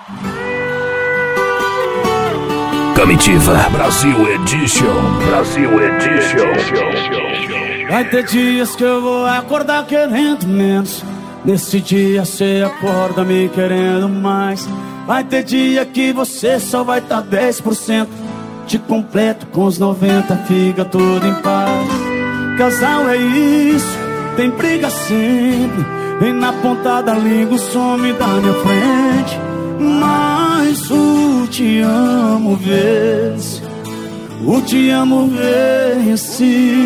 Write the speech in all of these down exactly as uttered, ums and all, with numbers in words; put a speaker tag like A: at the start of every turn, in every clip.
A: Comitiva Brasil Edition, Brasil Edition.
B: Vai ter dias que eu vou acordar querendo menos, nesse dia cê acorda me querendo mais. Vai ter dia que você só vai tá dez por cento, te completo com os noventa, fica tudo em paz. Casal é isso, tem briga sempre, vem na ponta da língua, some da minha frente. Mas o te amo vence, o te amo vence.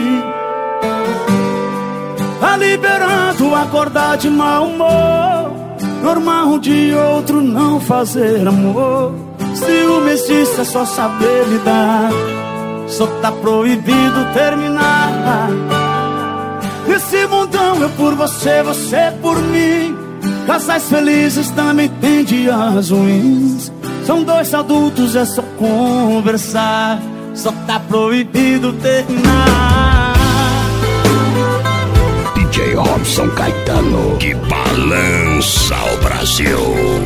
B: Tá liberando acordar de mau humor, normal de outro não fazer amor. Ciúmes é só saber lidar, só tá proibido terminar. Nesse mundão eu por você, você por mim. Casais felizes também tem dias ruins. São dois adultos, é só conversar, só tá proibido terminar.
A: D J Robson Caetano, que balança o Brasil.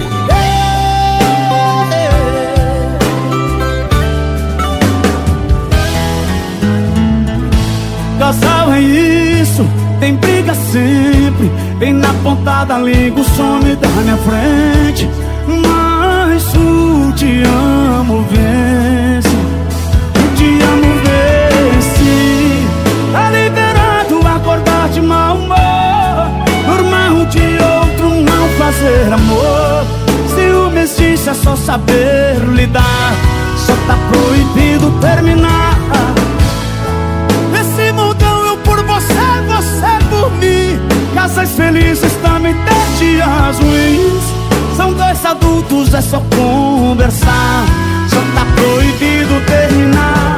B: Casal é isso, tem briga sempre, vem na ponta da língua, some da minha frente. Mas o te amo vence, o te amo vence. Tá liberado acordar de mau humor, normal de outro não fazer amor. Ciúmes disso é só saber lidar, só tá proibido terminar. Nesse mundão eu por você, você por mim. Casais felizes também tem dias ruins. São dois adultos, é só conversar, só tá proibido terminar.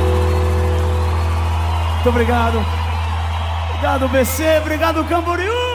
B: Muito obrigado. Obrigado, B C. Obrigado, Camboriú.